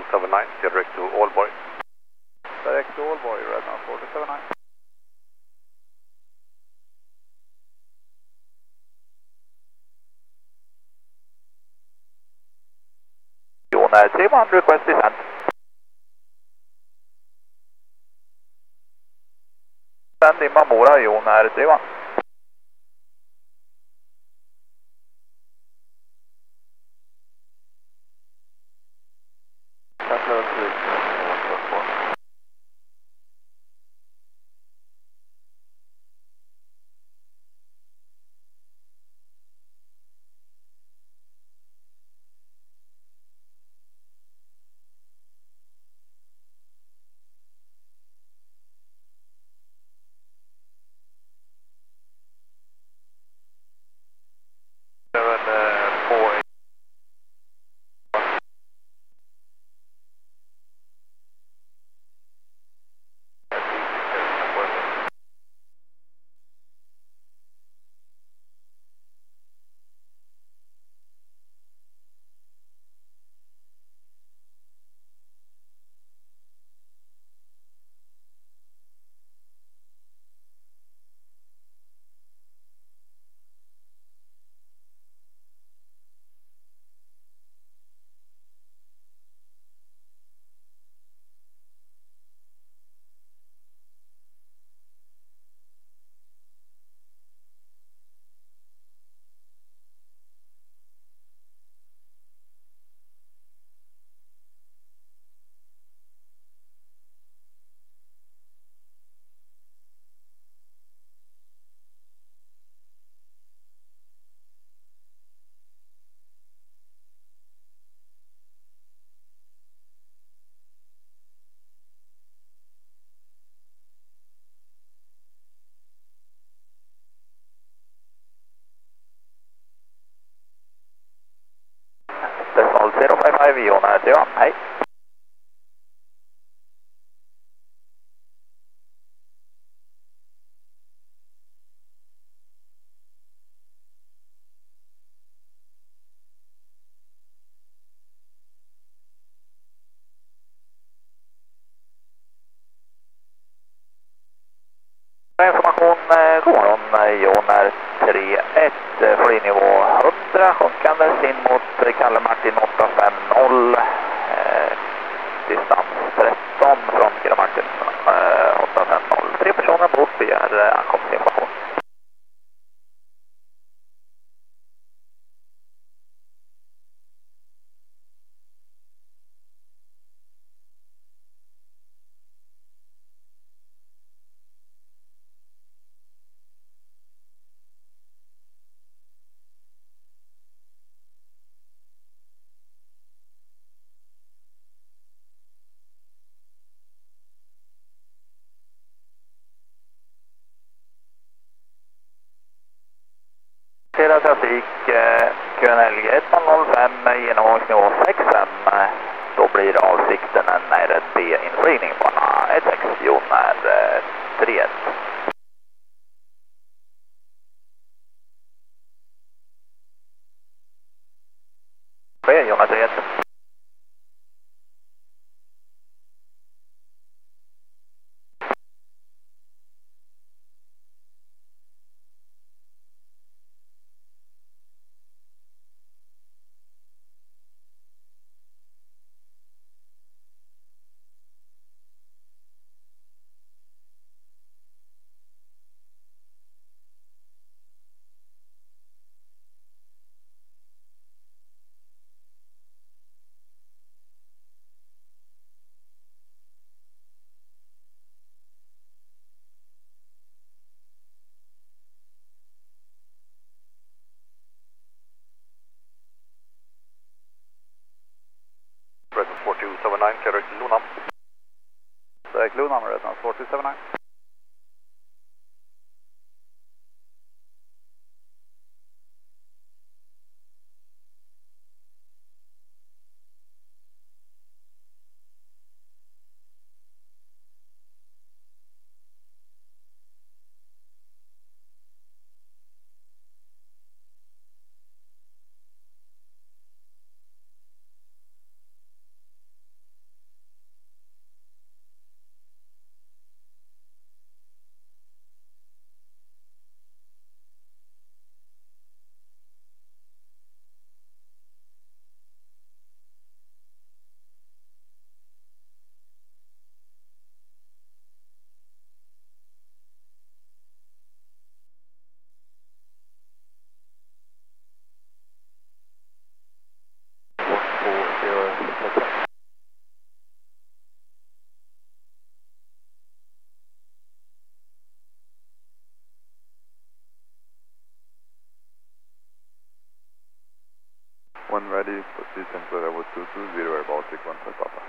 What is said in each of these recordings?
4279, direct to Aalborg. Direct to Aalborg, Redman 4279. Jonair 31, request descent. Send in Mamora, Jonair 31. Decimal 055, Jonair 31, hej. Information, god morgon, Jonair 31, flygnivå 100, sjunkandes in mot Kalle Martin 850, distans 13 från Kalle Martin 850, 3 personer bort begär ankomstinformation. Trafik QNLG 105 genomgångsnivå 65, då blir avsikten en RB-inflygning på 16 Jonair 31. Sker Jonair 31. Redman 4279, direct to Luna. Direct Luna, Redman 4279. System Bravo 220 Air Baltic 15 Papa.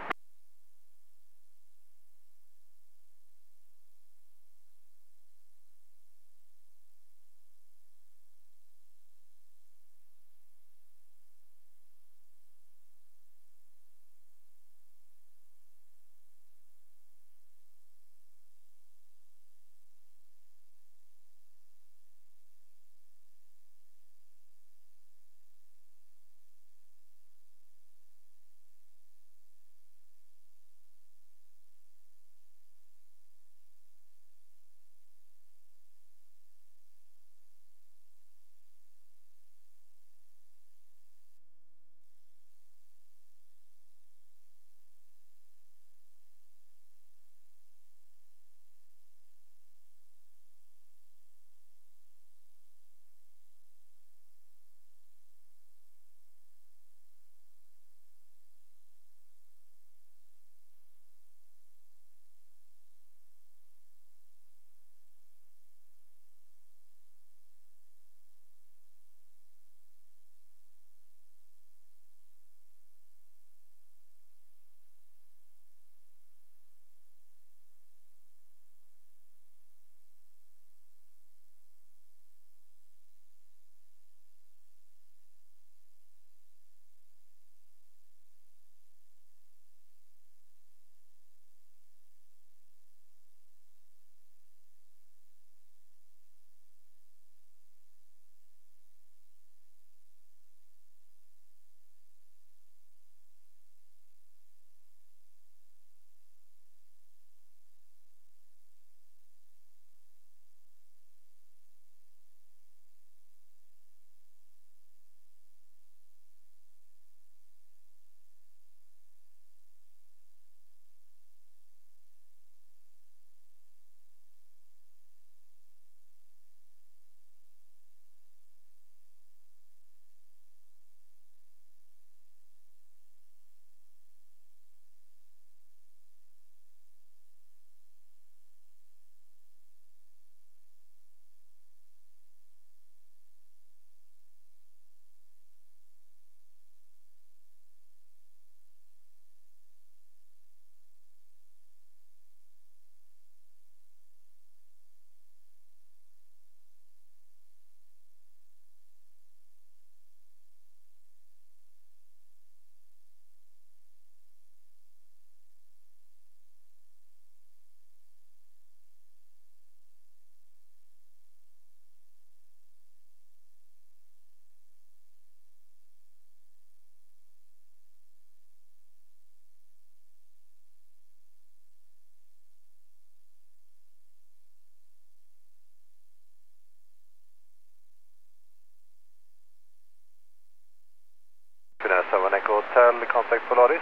Finnair 7 Echo Hotel, contact Polaris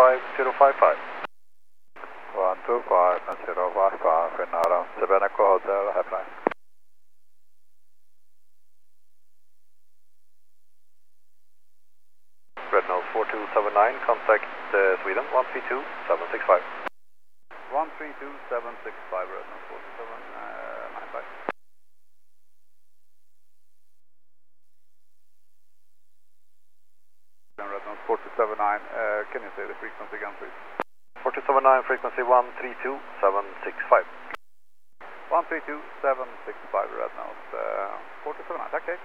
125055. 125 Finnair 7 Echo Hotel, have flight. Red Nose 4279, contact Sweden 132765. 132765, Red Nose 4795. Red Nose 429, can you say the frequency again, please? 4279, frequency 132765. 132765, Red Nose 429, okay.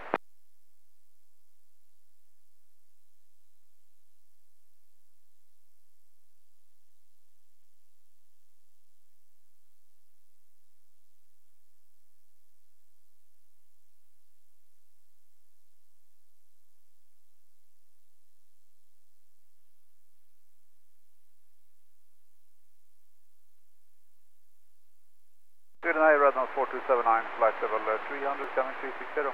Sweden Air, Red Nose 4279, flight level 300, coming 360.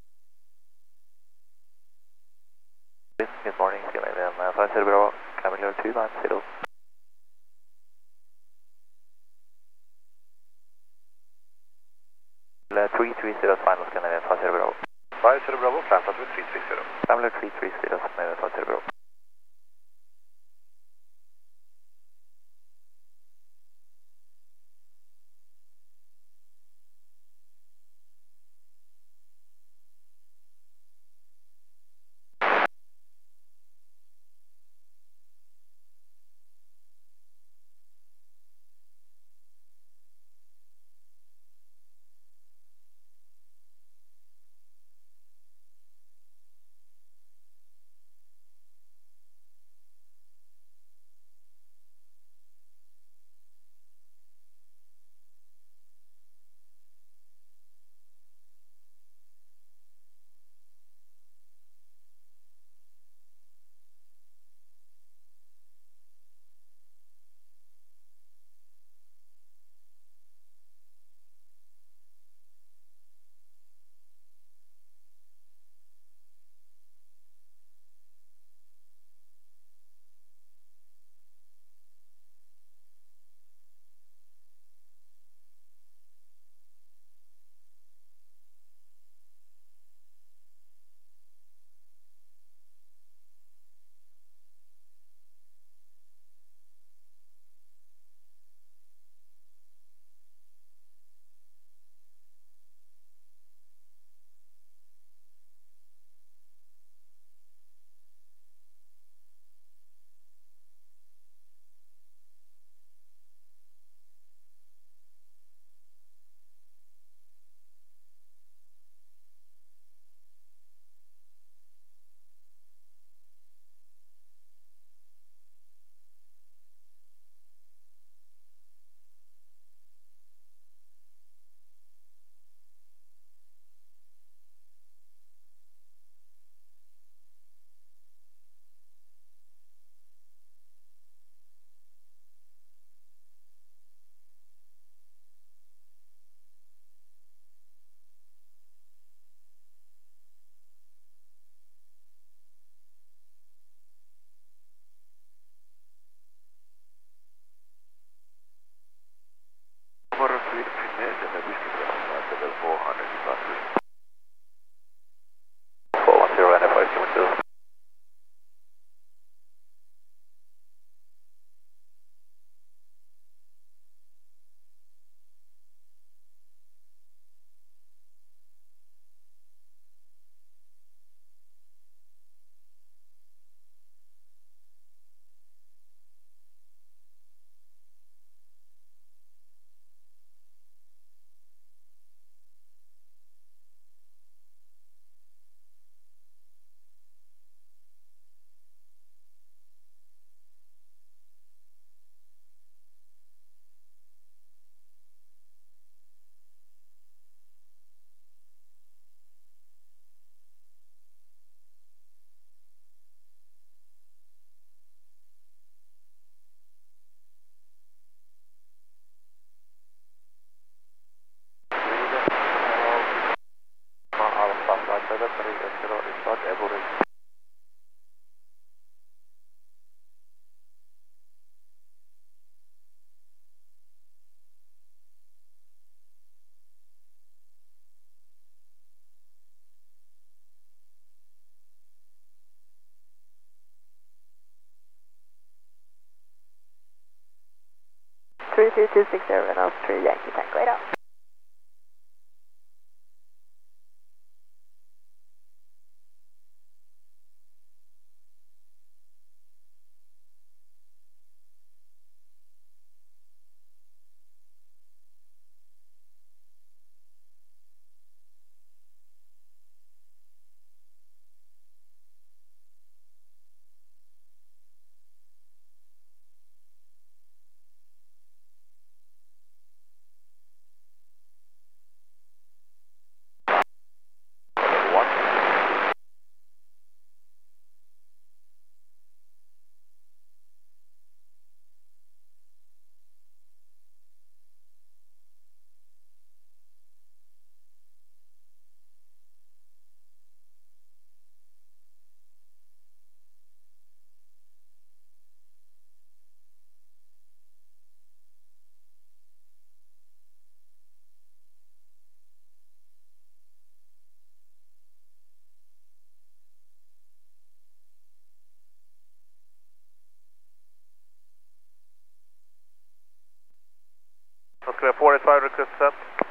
Good morning, Finland 5 Bravo, Camille 330, final Scandinavian 50 Bravo. 50 Bravo, climb altimeter 330. Scrambler 330, Scandinavian 50 Bravo. Tomorrow, Sweden, Finland, and the Whiskey level 400 departures. 410 and 572. Alfa, flight level 380, start Ebury. Three 260 Renault 3 Yankee Tango 8 out. Oscar 485 request set.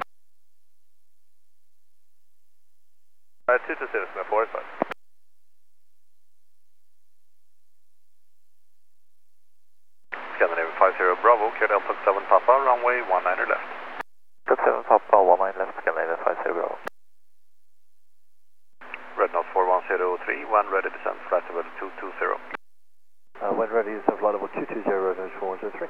220 485. Scandinavian 50 Bravo, KL 7 Papa, runway 19 left. 7 Papa, 19 left, Scandinavian 50 Bravo. Red Nose 4103, when ready descent, flight level 220. When ready, descent flight level 220, Red Nose 4103.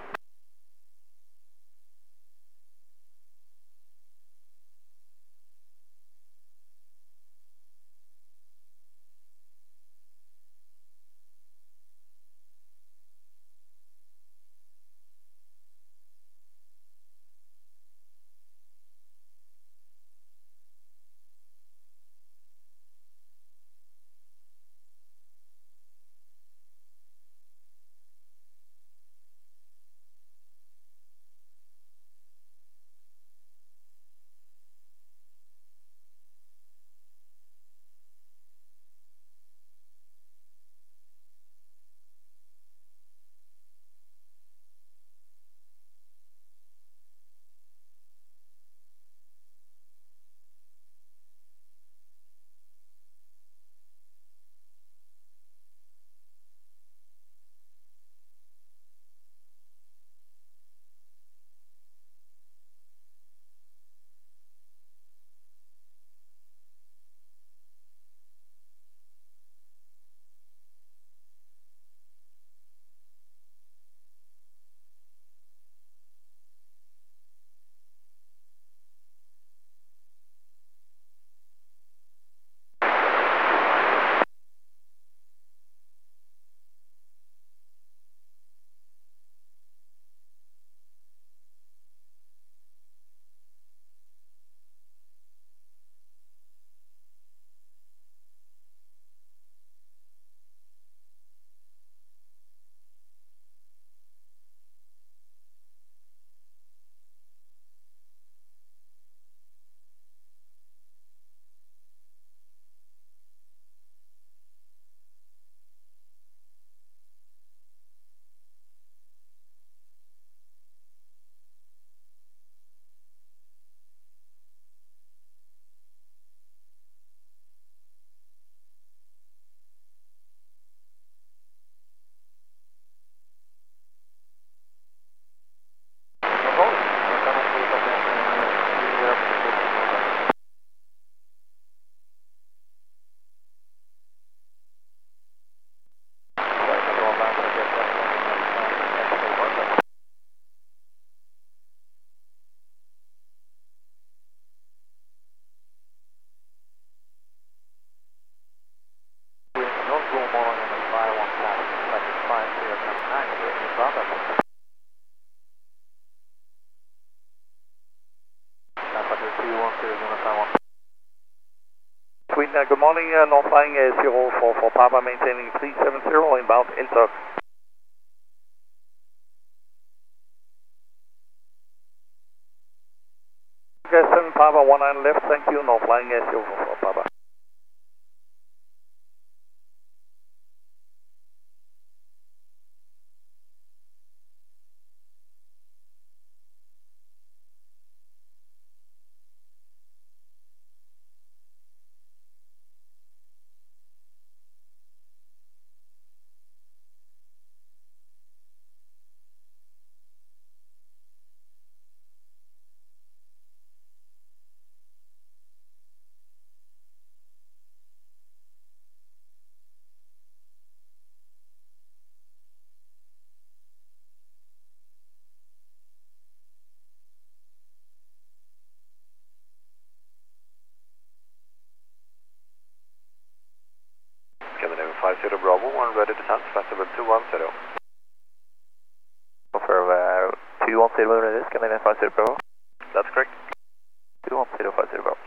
Good morning, North Flying 044 Papa, maintaining 370 inbound Inter. Okay, 7 Papa, 19 left, thank you, North Flying 044 Papa. Scandinavian 50 Bravo, when ready descent, flight level 210. For 210 ready, Scandinavian 50 Bravo. That's correct. 210 50 Bravo.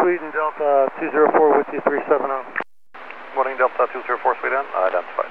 Sweden, Delta 204 with you 370. Morning Delta 204 Sweden, identified.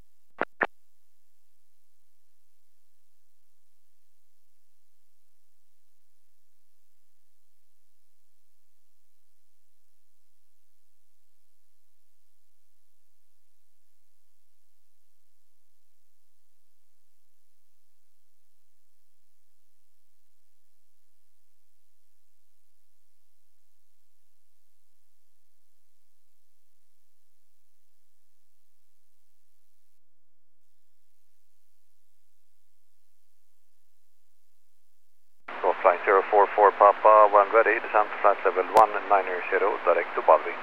So flight 044 Papa, when ready, descent flight level 190, direct to Balvin.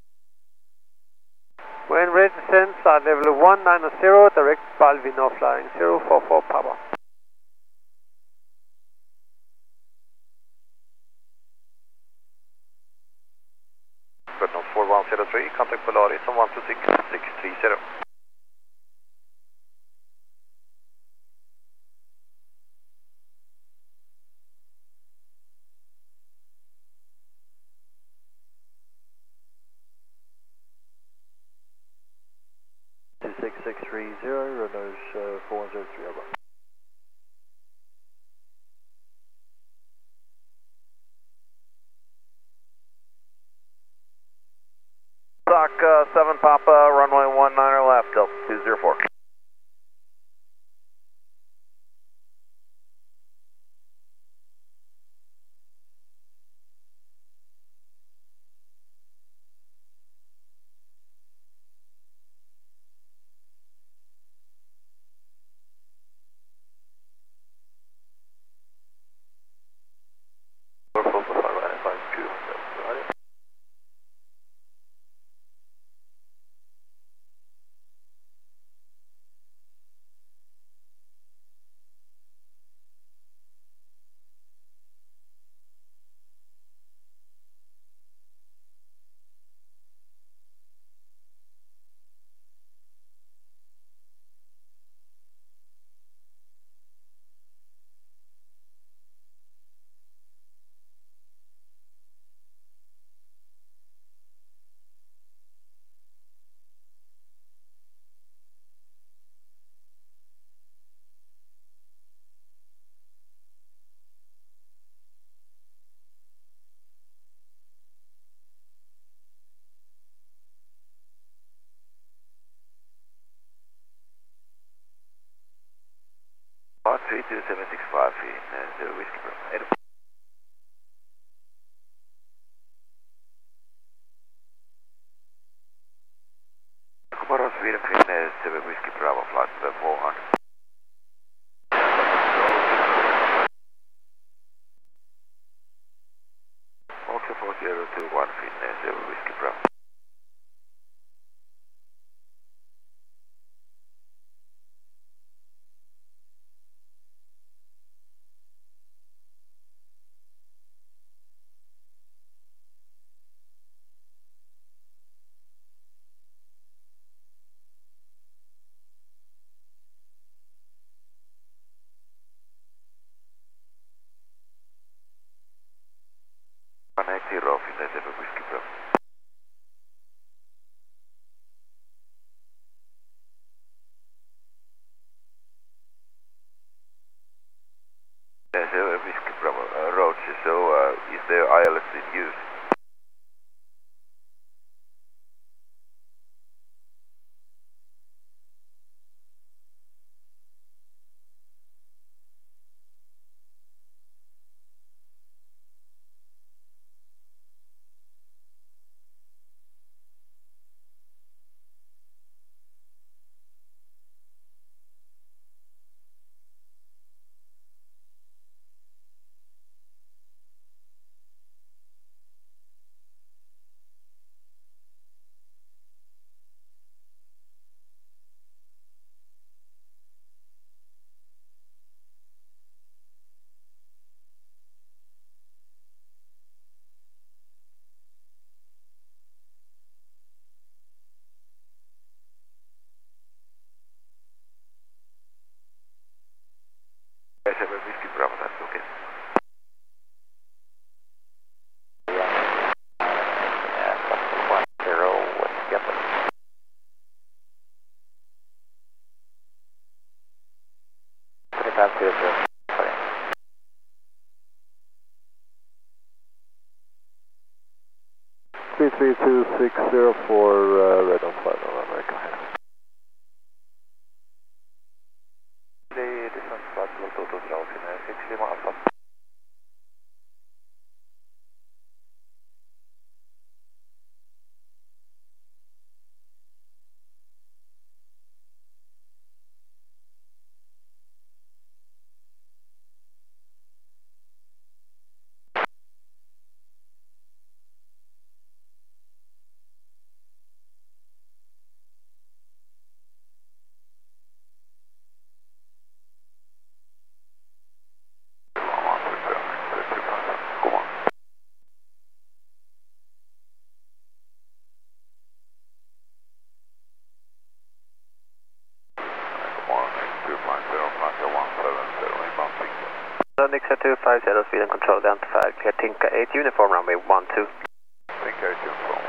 When ready, descend flight level 190, direct Balvin, now flying 044 Papa. Good note 4103, contact Polaris on 126630. Two 6630, Renault 4103 over. Stock 7 Papa, runway 19 left, Delta 204. Part 32765 in 0 Whiskey Bravo. Tomorrow Sweden, Finland 7 Whiskey Bravo, flight 400. Foxtrot 4021, Finland 7 Whiskey Bravo. Finland 7 Whiskey Bravo. There's a Whiskey Bravo roads, so is there ILS in use? 33260 for red on flight on America. The distance flight level 22 6 Lima Alpha. Nixon 250, Sweden control identified, clear Tinka 8, uniform runway 12. Tinka 8 uniform